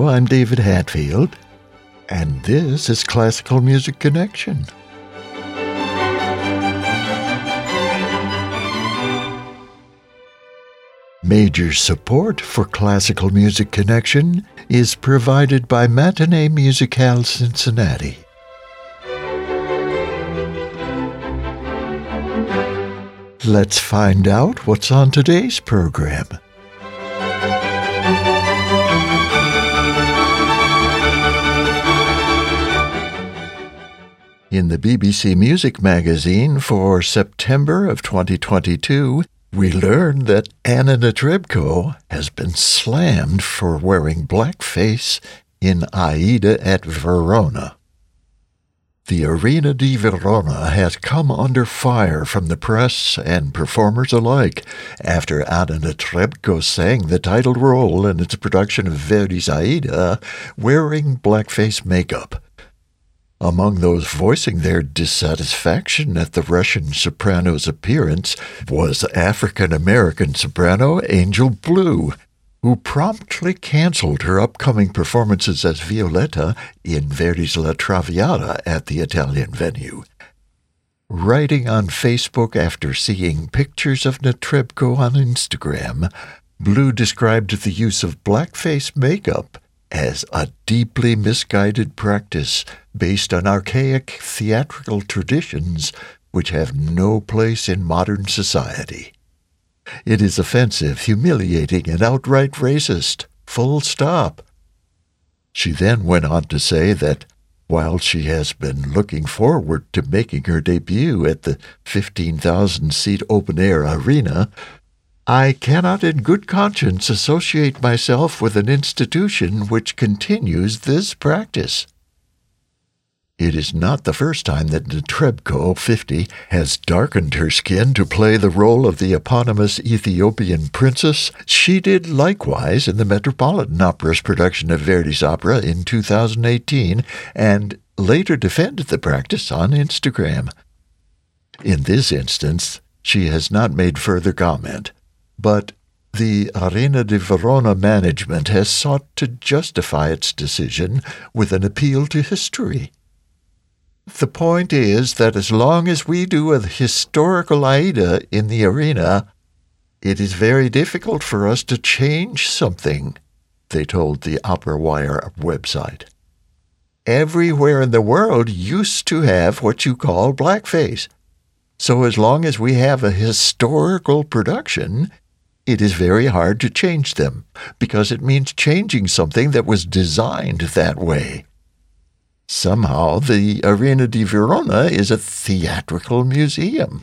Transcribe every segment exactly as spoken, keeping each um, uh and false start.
I'm David Hatfield, and this is Classical Music Connection. Major support for Classical Music Connection is provided by Matinee Musicale Cincinnati. Let's find out what's on today's program. In the B B C Music Magazine for September of twenty twenty-two, we learned that Anna Netrebko has been slammed for wearing blackface in Aida at Verona. The Arena di Verona has come under fire from the press and performers alike after Anna Netrebko sang the title role in its production of Verdi's Aida wearing blackface makeup. Among those voicing their dissatisfaction at the Russian soprano's appearance was African-American soprano Angel Blue, who promptly canceled her upcoming performances as Violetta in Verdi's La Traviata at the Italian venue. Writing on Facebook after seeing pictures of Netrebko on Instagram, Blue described the use of blackface makeup as a deeply misguided practice based on archaic theatrical traditions which have no place in modern society. It is offensive, humiliating, and outright racist. Full stop. She then went on to say that while she has been looking forward to making her debut at the fifteen thousand seat open-air arena, I cannot in good conscience associate myself with an institution which continues this practice. It is not the first time that Netrebko, fifty, has darkened her skin to play the role of the eponymous Ethiopian princess. She did likewise in the Metropolitan Opera's production of Verdi's opera in two thousand eighteen, and later defended the practice on Instagram. In this instance, she has not made further comment, but the Arena di Verona management has sought to justify its decision with an appeal to history. The point is that as long as we do a historical Aida in the arena, it is very difficult for us to change something, they told the Opera Wire website. Everywhere in the world used to have what you call blackface. So as long as we have a historical production, it is very hard to change them, because it means changing something that was designed that way. Somehow, the Arena di Verona is a theatrical museum.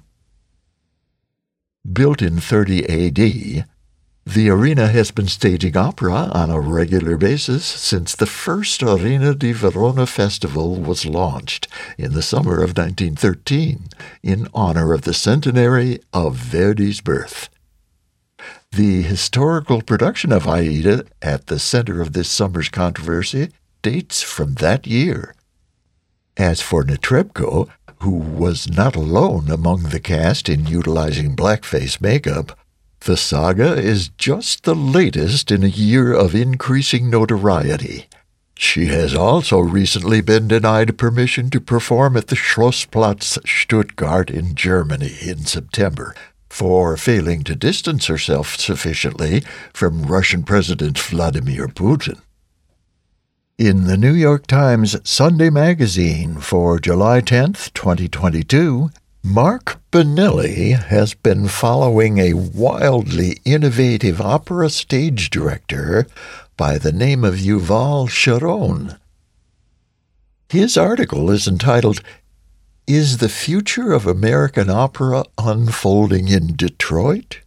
Built in thirty A D, the arena has been staging opera on a regular basis since the first Arena di Verona festival was launched in the summer of nineteen thirteen in honor of the centenary of Verdi's birth. The historical production of Aida at the center of this summer's controversy dates from that year. As for Netrebko, who was not alone among the cast in utilizing blackface makeup, the saga is just the latest in a year of increasing notoriety. She has also recently been denied permission to perform at the Schlossplatz Stuttgart in Germany in September for failing to distance herself sufficiently from Russian President Vladimir Putin. In the New York Times Sunday Magazine for July tenth, twenty twenty-two, Mark Benelli has been following a wildly innovative opera stage director by the name of Yuval Sharon. His article is entitled, "Is the Future of American Opera Unfolding in Detroit?"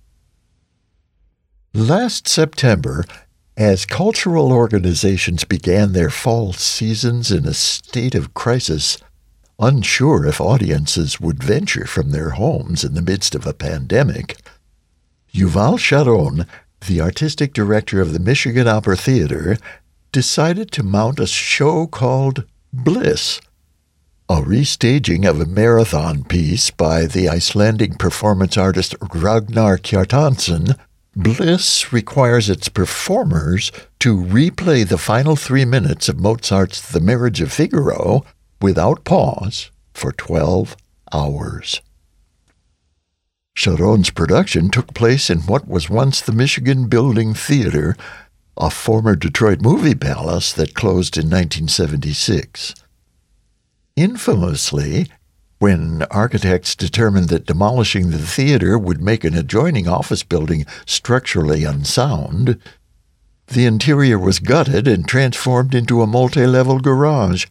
Last September, as cultural organizations began their fall seasons in a state of crisis, unsure if audiences would venture from their homes in the midst of a pandemic, Yuval Sharon, the artistic director of the Michigan Opera Theater, decided to mount a show called Bliss, a restaging of a marathon piece by the Icelandic performance artist Ragnar Kjartansson. Bliss requires its performers to replay the final three minutes of Mozart's The Marriage of Figaro without pause for twelve hours. Sharon's production took place in what was once the Michigan Building Theater, a former Detroit movie palace that closed in nineteen seventy-six. Infamously, when architects determined that demolishing the theater would make an adjoining office building structurally unsound, the interior was gutted and transformed into a multi-level garage.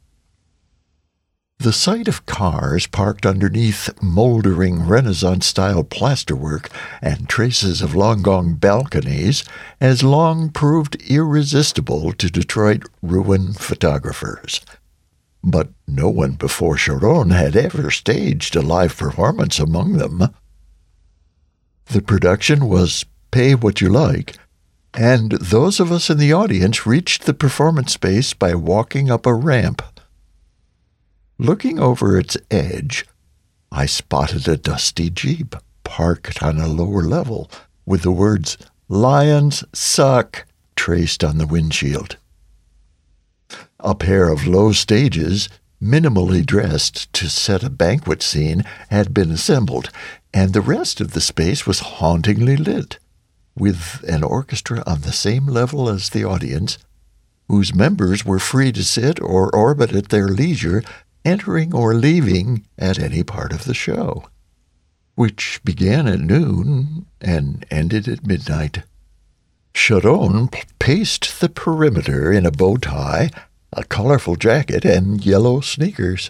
The sight of cars parked underneath moldering Renaissance-style plasterwork and traces of long-gone balconies has long proved irresistible to Detroit ruin photographers. But no one before Sharon had ever staged a live performance among them. The production was Pay What You Like, and those of us in the audience reached the performance space by walking up a ramp. Looking over its edge, I spotted a dusty Jeep parked on a lower level with the words, "Lions Suck," traced on the windshield. A pair of low stages, minimally dressed to set a banquet scene, had been assembled, and the rest of the space was hauntingly lit, with an orchestra on the same level as the audience, whose members were free to sit or orbit at their leisure, entering or leaving at any part of the show, which began at noon and ended at midnight. Sharon paced the perimeter in a bow tie, a colorful jacket, and yellow sneakers.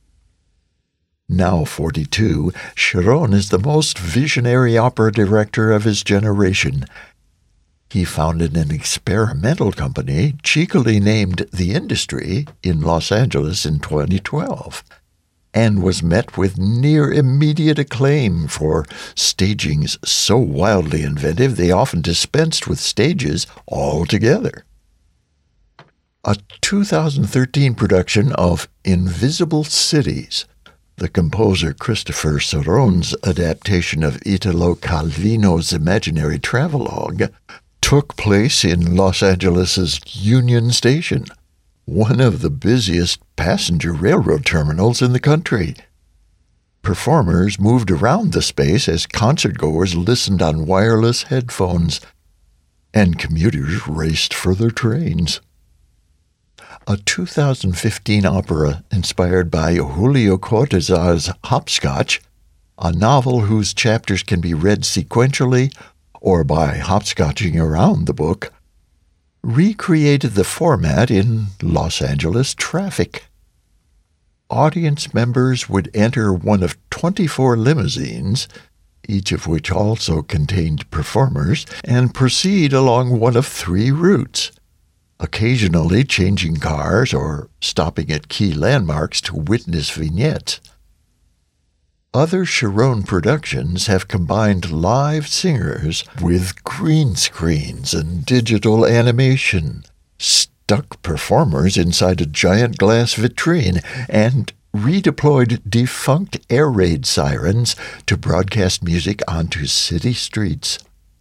Now forty-two, Sharon is the most visionary opera director of his generation. He founded an experimental company, cheekily named The Industry, in Los Angeles in twenty twelve, and was met with near immediate acclaim for stagings so wildly inventive they often dispensed with stages altogether. A two thousand thirteen production of Invisible Cities, the composer Christopher Soron's adaptation of Italo Calvino's imaginary travelogue, took place in Los Angeles' Union Station, one of the busiest passenger railroad terminals in the country. Performers moved around the space as concertgoers listened on wireless headphones, and commuters raced for their trains. A two thousand fifteen opera inspired by Julio Cortázar's Hopscotch, a novel whose chapters can be read sequentially or by hopscotching around the book, recreated the format in Los Angeles traffic. Audience members would enter one of twenty-four limousines, each of which also contained performers, and proceed along one of three routes, occasionally changing cars or stopping at key landmarks to witness vignettes. Other Sharon productions have combined live singers with green screens and digital animation, stuck performers inside a giant glass vitrine, and redeployed defunct air raid sirens to broadcast music onto city streets.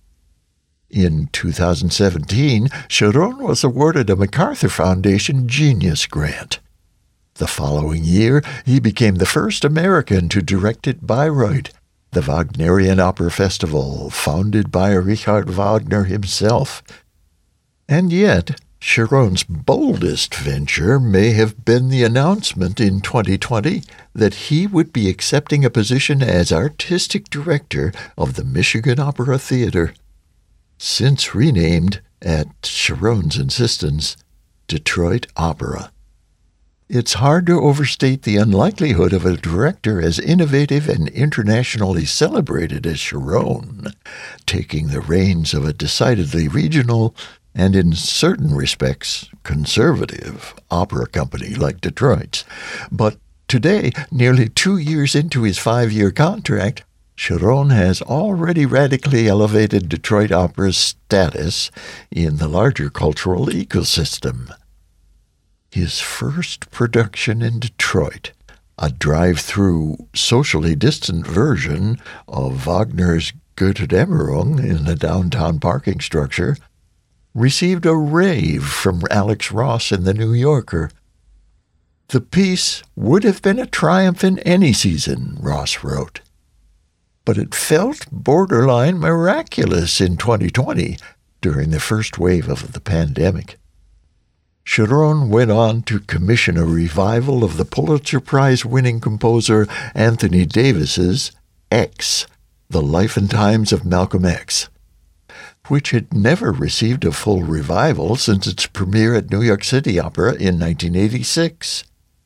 In two thousand seventeen, Sharon was awarded a MacArthur Foundation Genius Grant. The following year, he became the first American to direct at Bayreuth, the Wagnerian Opera Festival, founded by Richard Wagner himself. And yet, Sharon's boldest venture may have been the announcement in twenty twenty that he would be accepting a position as artistic director of the Michigan Opera Theater, since renamed, at Sharon's insistence, Detroit Opera. It's hard to overstate the unlikelihood of a director as innovative and internationally celebrated as Sharon taking the reins of a decidedly regional and, in certain respects, conservative opera company like Detroit's. But today, nearly two years into his five-year contract, Sharon has already radically elevated Detroit Opera's status in the larger cultural ecosystem. His first production in Detroit, a drive-through, socially distant version of Wagner's Götterdämmerung in a downtown parking structure, received a rave from Alex Ross in The New Yorker. The piece would have been a triumph in any season, Ross wrote. But it felt borderline miraculous in twenty twenty, during the first wave of the pandemic. Sharon went on to commission a revival of the Pulitzer Prize-winning composer Anthony Davis's X, The Life and Times of Malcolm X, which had never received a full revival since its premiere at New York City Opera in nineteen eighty-six.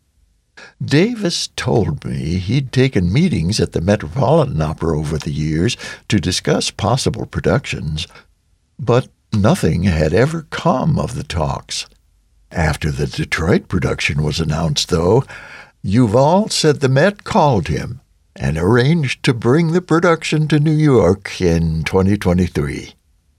Davis told me he'd taken meetings at the Metropolitan Opera over the years to discuss possible productions, but nothing had ever come of the talks. After the Detroit production was announced, though, Yuval said the Met called him and arranged to bring the production to New York in twenty twenty-three.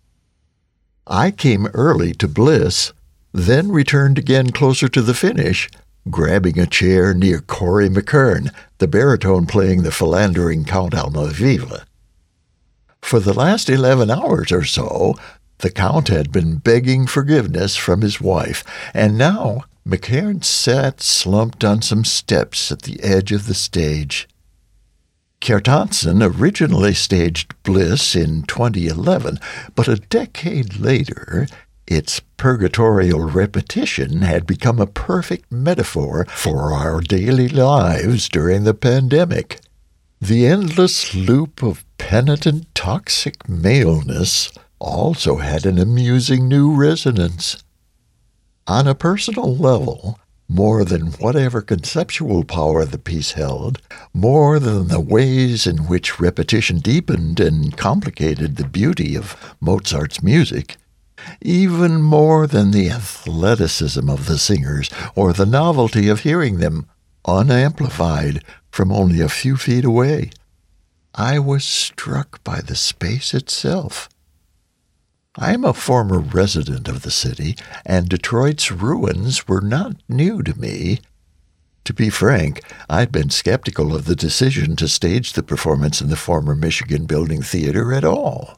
I came early to Bliss, then returned again closer to the finish, grabbing a chair near Corey McKern, the baritone playing the philandering Count Almaviva. For the last eleven hours or so, the Count had been begging forgiveness from his wife, and now McKern sat slumped on some steps at the edge of the stage. Kjartansson originally staged Bliss in twenty eleven, but a decade later, its purgatorial repetition had become a perfect metaphor for our daily lives during the pandemic. The endless loop of penitent toxic maleness also had an amusing new resonance. On a personal level, more than whatever conceptual power the piece held, more than the ways in which repetition deepened and complicated the beauty of Mozart's music, even more than the athleticism of the singers or the novelty of hearing them unamplified from only a few feet away, I was struck by the space itself. I am a former resident of the city, and Detroit's ruins were not new to me. To be frank, I'd been skeptical of the decision to stage the performance in the former Michigan Building Theater at all.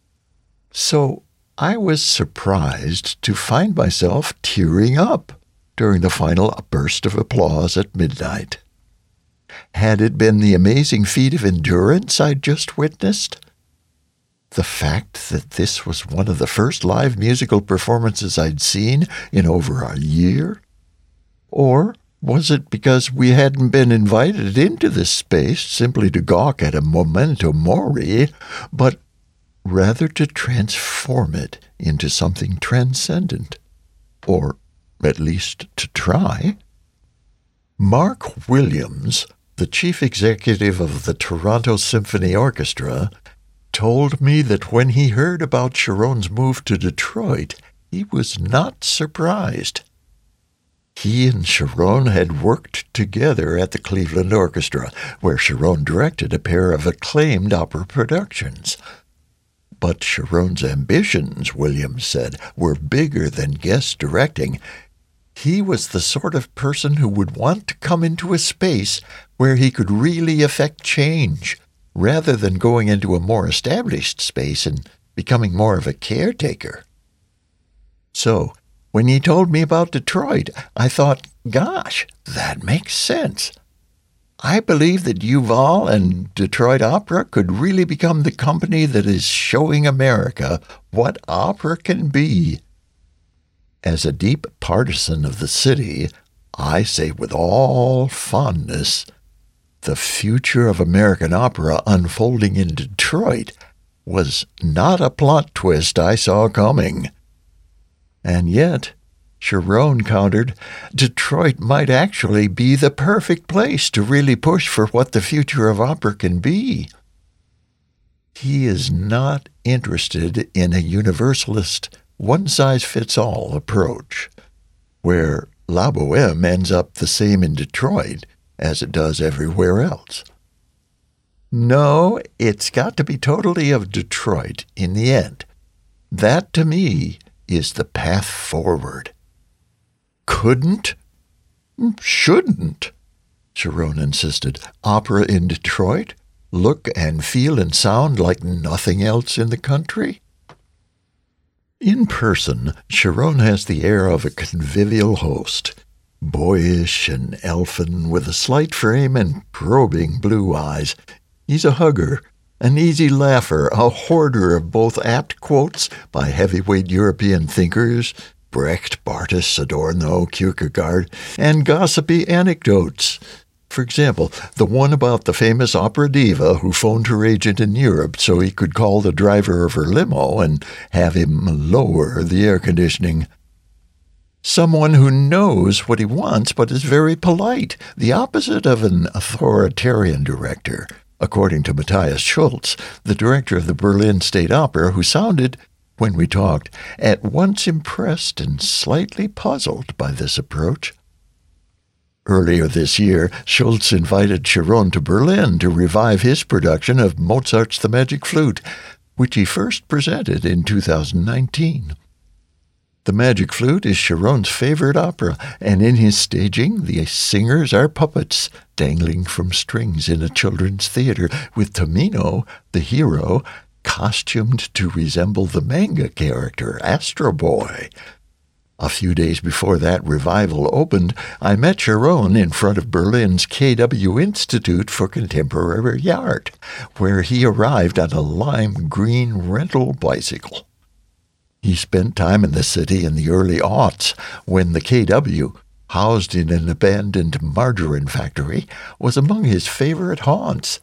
So I was surprised to find myself tearing up during the final burst of applause at midnight. Had it been the amazing feat of endurance I'd just witnessed? The fact that this was one of the first live musical performances I'd seen in over a year? Or was it because we hadn't been invited into this space simply to gawk at a memento mori, but rather to transform it into something transcendent? Or at least to try? Mark Williams, the chief executive of the Toronto Symphony Orchestra, told me that when he heard about Sharon's move to Detroit, he was not surprised. He and Sharon had worked together at the Cleveland Orchestra, where Sharon directed a pair of acclaimed opera productions. But Sharon's ambitions, Williams said, were bigger than guest directing. He was the sort of person who would want to come into a space where he could really affect change, rather than going into a more established space and becoming more of a caretaker. So, when he told me about Detroit, I thought, gosh, that makes sense. I believe that Yuval and Detroit Opera could really become the company that is showing America what opera can be. As a deep partisan of the city, I say with all fondness, the future of American opera unfolding in Detroit was not a plot twist I saw coming. And yet, Sharon countered, Detroit might actually be the perfect place to really push for what the future of opera can be. He is not interested in a universalist, one-size-fits-all approach, where La Bohème ends up the same in Detroit as it does everywhere else. No, it's got to be totally of Detroit in the end. That, to me, is the path forward. Couldn't? Shouldn't? Sharon insisted. Opera in Detroit? Look and feel and sound like nothing else in the country? In person, Sharon has the air of a convivial host, boyish and elfin, with a slight frame and probing blue eyes. He's a hugger, an easy laugher, a hoarder of both apt quotes by heavyweight European thinkers, Brecht, Barthes, Adorno, Kierkegaard, and gossipy anecdotes. For example, the one about the famous opera diva who phoned her agent in Europe so he could call the driver of her limo and have him lower the air conditioning. Someone who knows what he wants but is very polite, the opposite of an authoritarian director, according to Matthias Schulz, the director of the Berlin State Opera, who sounded, when we talked, at once impressed and slightly puzzled by this approach. Earlier this year, Schulz invited Sharon to Berlin to revive his production of Mozart's The Magic Flute, which he first presented in two thousand nineteen. The Magic Flute is Sharon's favorite opera, and in his staging, the singers are puppets dangling from strings in a children's theater, with Tamino, the hero, costumed to resemble the manga character Astro Boy. A few days before that revival opened, I met Sharon in front of Berlin's K W Institute for Contemporary Art, where he arrived on a lime green rental bicycle. He spent time in the city in the early aughts, when the K W, housed in an abandoned margarine factory, was among his favorite haunts.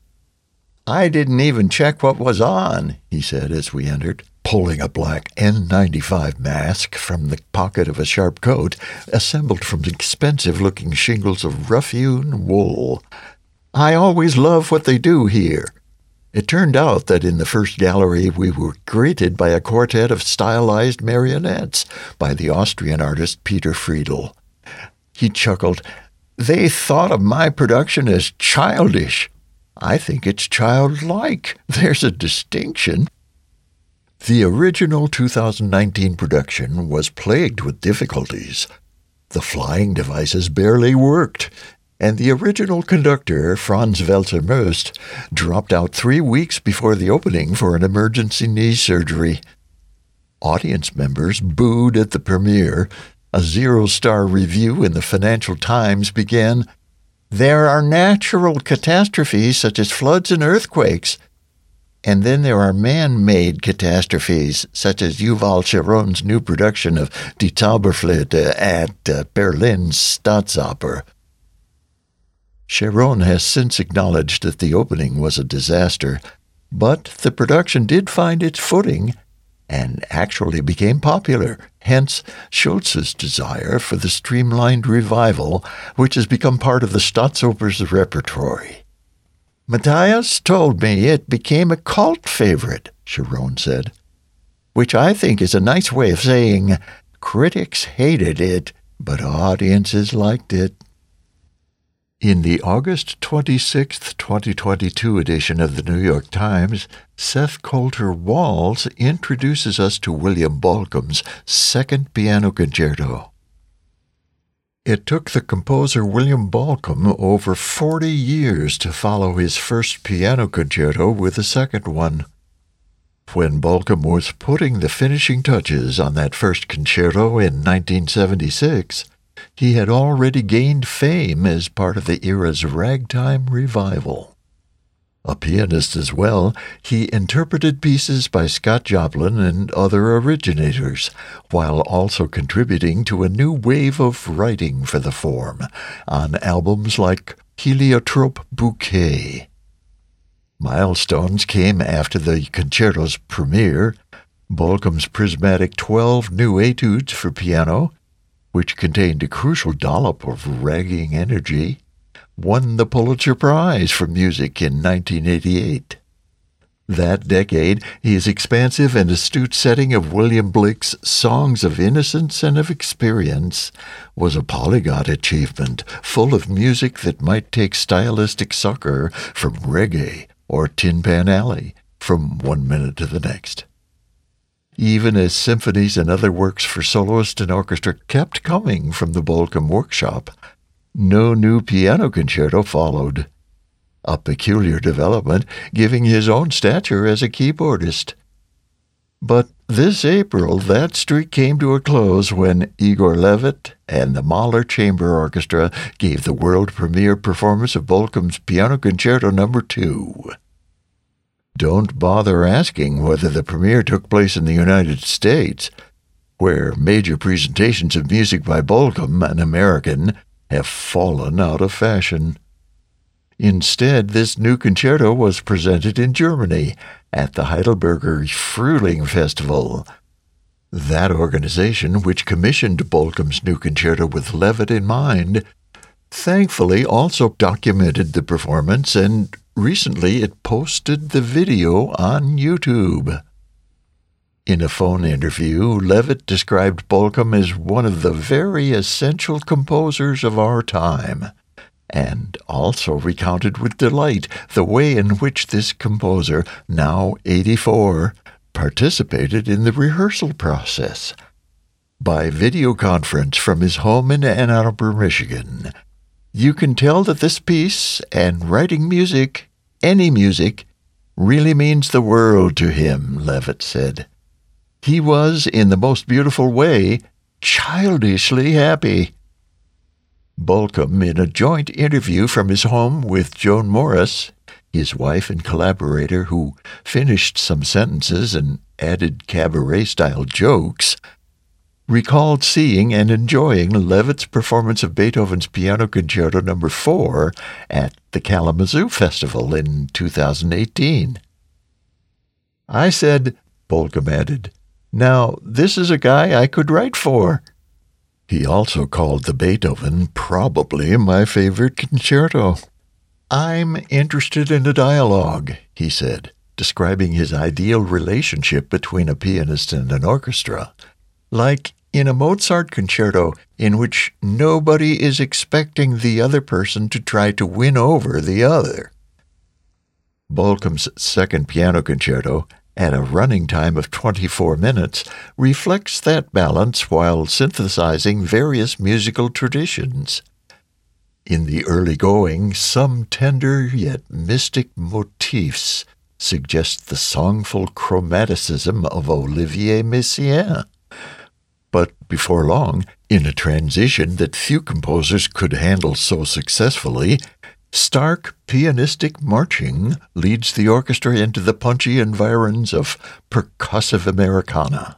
"I didn't even check what was on," he said as we entered, pulling a black N ninety-five mask from the pocket of a sharp coat, assembled from expensive-looking shingles of rough-hewn wool. "I always love what they do here." It turned out that in the first gallery we were greeted by a quartet of stylized marionettes by the Austrian artist Peter Friedel. He chuckled, "They thought of my production as childish. I think it's childlike. There's a distinction." The original two thousand nineteen production was plagued with difficulties. The flying devices barely worked, and the original conductor, Franz Welser-Möst, dropped out three weeks before the opening for an emergency knee surgery. Audience members booed at the premiere. A zero-star review in the Financial Times began, "There are natural catastrophes such as floods and earthquakes. And then there are man-made catastrophes, such as Yuval Sharon's new production of Die Zauberflöte at uh, Berlin's Staatsoper." Sharon has since acknowledged that the opening was a disaster, but the production did find its footing and actually became popular, hence Schulz's desire for the streamlined revival, which has become part of the Staatsoper's repertory. "Matthias told me it became a cult favorite," Sharon said, "which I think is a nice way of saying critics hated it, but audiences liked it." In the August twenty-sixth, twenty twenty-two edition of the New York Times, Seth Coulter Walls introduces us to William Bolcom's Second Piano Concerto. It took the composer William Bolcom over forty years to follow his first piano concerto with a second one. When Bolcom was putting the finishing touches on that first concerto in nineteen seventy-six, he had already gained fame as part of the era's ragtime revival. A pianist as well, he interpreted pieces by Scott Joplin and other originators, while also contributing to a new wave of writing for the form on albums like Heliotrope Bouquet. Milestones came after the concerto's premiere. Bolcom's prismatic twelve new etudes for piano, which contained a crucial dollop of ragging energy, won the Pulitzer Prize for Music in nineteen eighty-eight. That decade, his expansive and astute setting of William Blake's Songs of Innocence and of Experience was a polyglot achievement, full of music that might take stylistic succor from reggae or Tin Pan Alley from one minute to the next. Even as symphonies and other works for soloist and orchestra kept coming from the Bolcom workshop, no new piano concerto followed, a peculiar development giving his own stature as a keyboardist. But this April, that streak came to a close when Igor Levit and the Mahler Chamber Orchestra gave the world premiere performance of Bolcom's Piano Concerto Number two. Don't bother asking whether the premiere took place in the United States, where major presentations of music by Bolcom, an American, have fallen out of fashion. Instead, this new concerto was presented in Germany at the Heidelberger Frühling Festival. That organization, which commissioned Bolcom's new concerto with Levit in mind, thankfully also documented the performance, and recently it posted the video on YouTube. In a phone interview, Levit described Bolcom as one of the very essential composers of our time, and also recounted with delight the way in which this composer, now eighty-four, participated in the rehearsal process. By video conference from his home in Ann Arbor, Michigan, you can tell that this piece, and writing music, any music, really means the world to him, Levit said. He was, in the most beautiful way, childishly happy. Bolcom, in a joint interview from his home with Joan Morris, his wife and collaborator, who finished some sentences and added cabaret-style jokes, recalled seeing and enjoying Levit's performance of Beethoven's Piano Concerto Number four at the Kalamazoo Festival in two thousand eighteen. I said, Bolcom added, "Now, this is a guy I could write for." He also called the Beethoven probably my favorite concerto. "I'm interested in a dialogue," he said, describing his ideal relationship between a pianist and an orchestra, like in a Mozart concerto in which nobody is expecting the other person to try to win over the other. Bolcom's second piano concerto, at a running time of twenty-four minutes, reflects that balance while synthesizing various musical traditions. In the early going, some tender yet mystic motifs suggest the songful chromaticism of Olivier Messiaen. But before long, in a transition that few composers could handle so successfully, stark pianistic marching leads the orchestra into the punchy environs of percussive Americana.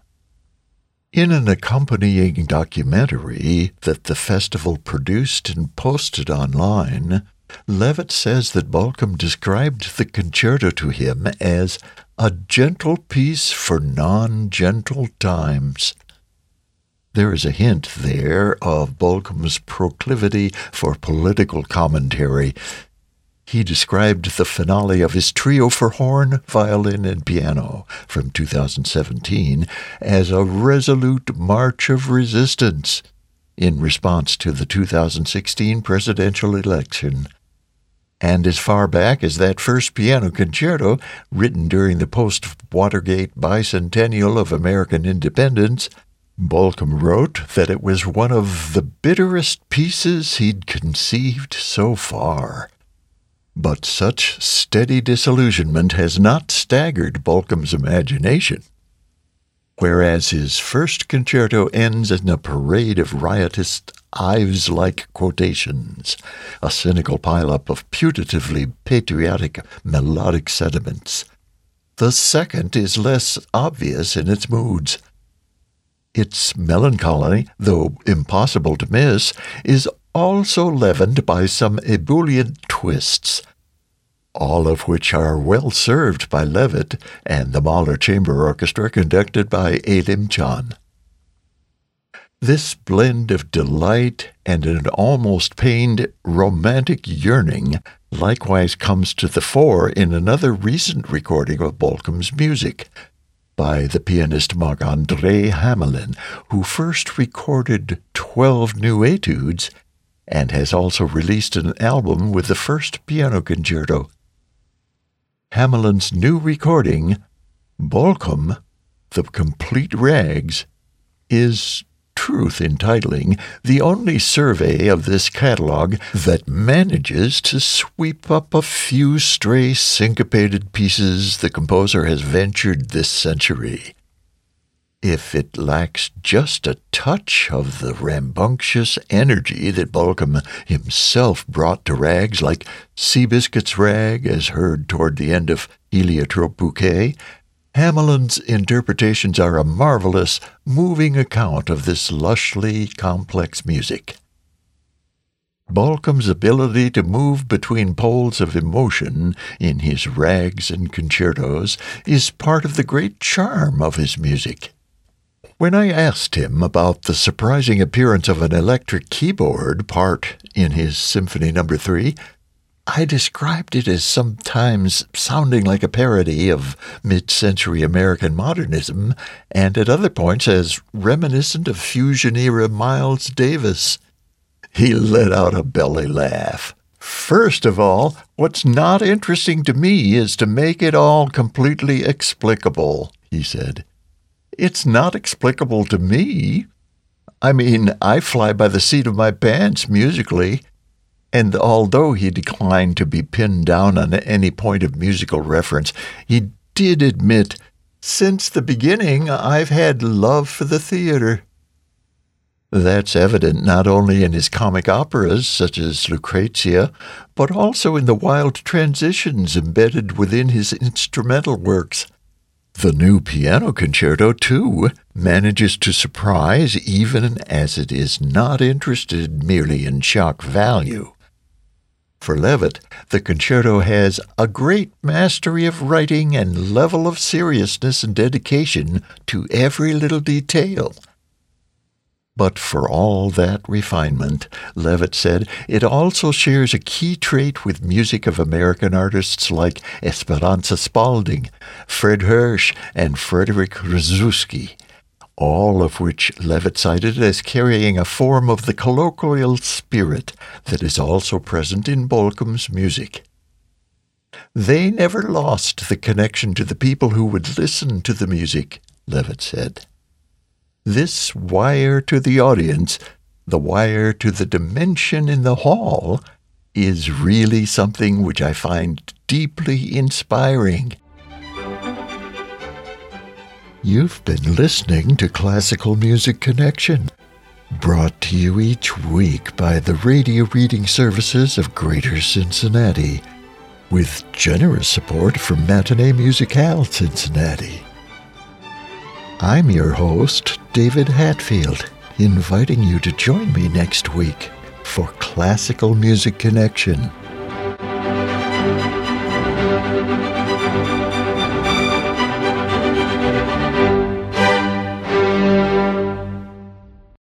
In an accompanying documentary that the festival produced and posted online, Levit says that Bolcom described the concerto to him as a gentle piece for non-gentle times. There is a hint there of Bolcom's proclivity for political commentary. He described the finale of his trio for horn, violin, and piano from two thousand seventeen as a resolute march of resistance in response to the two thousand sixteen presidential election. And as far back as that first piano concerto, written during the post-Watergate bicentennial of American independence, Bolcom wrote that it was one of the bitterest pieces he'd conceived so far. But such steady disillusionment has not staggered Bolcom's imagination. Whereas his first concerto ends in a parade of riotous Ives-like quotations, a cynical pileup of putatively patriotic melodic sentiments, the second is less obvious in its moods. Its melancholy, though impossible to miss, is also leavened by some ebullient twists, all of which are well served by Levit and the Mahler Chamber Orchestra conducted by Elim Can. This blend of delight and an almost pained romantic yearning likewise comes to the fore in another recent recording of Bolcom's music, by the pianist Marc-André Hamelin, who first recorded twelve new etudes and has also released an album with the first piano concerto. Hamelin's new recording, Bolcom, The Complete Rags, is, truth in titling, the only survey of this catalog that manages to sweep up a few stray syncopated pieces the composer has ventured this century. if it lacks just a touch of the rambunctious energy that Bolcom himself brought to rags like Seabiscuit's rag as heard toward the end of Heliotrope Bouquet, Hamelin's interpretations are a marvelous, moving account of this lushly complex music. Bolcom's ability to move between poles of emotion in his rags and concertos is part of the great charm of his music. When I asked him about the surprising appearance of an electric keyboard part in his Symphony Number Three, I described it as sometimes sounding like a parody of mid-century American modernism, and at other points as reminiscent of fusion-era Miles Davis. He let out a belly laugh. First of all, what's not interesting to me is to make it all completely explicable, he said. It's not explicable to me. I mean, I fly by the seat of my pants musically. And although he declined to be pinned down on any point of musical reference, he did admit, since the beginning, I've had love for the theater. That's evident not only in his comic operas, such as Lucrezia, but also in the wild transitions embedded within his instrumental works. The new piano concerto, too, manages to surprise even as it is not interested merely in shock value. For Levitt, the concerto has a great mastery of writing and level of seriousness and dedication to every little detail. But for all that refinement, Levitt said, it also shares a key trait with music of American artists like Esperanza Spalding, Fred Hersch, and Frederick Rzewski, all of which Levitt cited as carrying a form of the colloquial spirit that is also present in Bolcom's music. They never lost the connection to the people who would listen to the music, Levitt said. This wire to the audience, the wire to the dimension in the hall, is really something which I find deeply inspiring. You've been listening to Classical Music Connection, brought to you each week by the radio reading services of Greater Cincinnati, with generous support from Matinee Musicale Cincinnati. I'm your host, David Hatfield, inviting you to join me next week for Classical Music Connection.